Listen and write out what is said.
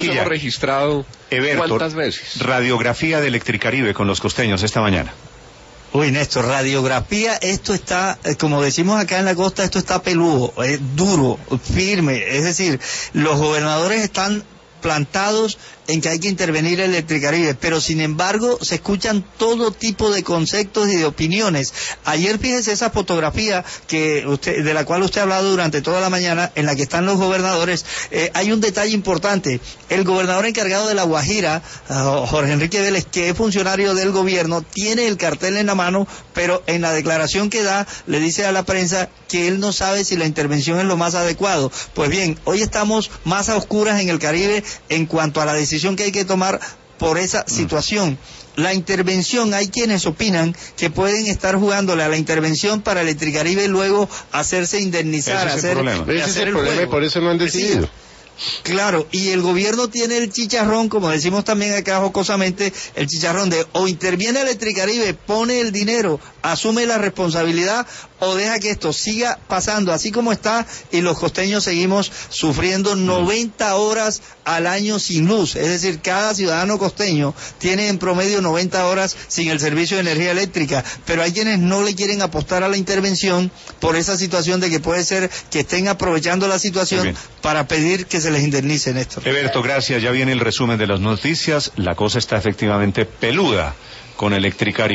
hemos registrado cuántas veces. Radiografía de Electricaribe con los costeños esta mañana. Uy, Néstor, radiografía, esto está, como decimos acá en la costa, esto está peludo, es duro, firme, es decir, los gobernadores están plantados en que hay que intervenir en Electricaribe, pero sin embargo se escuchan todo tipo de conceptos y de opiniones. Ayer fíjese esa fotografía de la cual usted ha hablado durante toda la mañana, en la que están los gobernadores. Hay un detalle importante: el gobernador encargado de La Guajira, Jorge Enrique Vélez, que es funcionario del gobierno, tiene el cartel en la mano, pero en la declaración que da le dice a la prensa que él no sabe si la intervención es lo más adecuado. Pues bien, hoy estamos más a oscuras en el Caribe en cuanto a la decisión que hay que tomar por esa situación. La intervención, hay quienes opinan que pueden estar jugándole a la intervención para Electricaribe y luego hacerse indemnizar, ese es el problema y por eso no han decidido. Claro, y el gobierno tiene el chicharrón, como decimos también acá jocosamente, el chicharrón de o interviene Electricaribe, pone el dinero, asume la responsabilidad, o deja que esto siga pasando así como está y los costeños seguimos sufriendo 90 horas al año sin luz. Es decir, cada ciudadano costeño tiene en promedio 90 horas sin el servicio de energía eléctrica, pero hay quienes no le quieren apostar a la intervención por esa situación de que puede ser que estén aprovechando la situación para pedir que se les indemnice, Néstor. Eberto, gracias. Ya viene el resumen de las noticias. La cosa está efectivamente peluda con Electricaribe.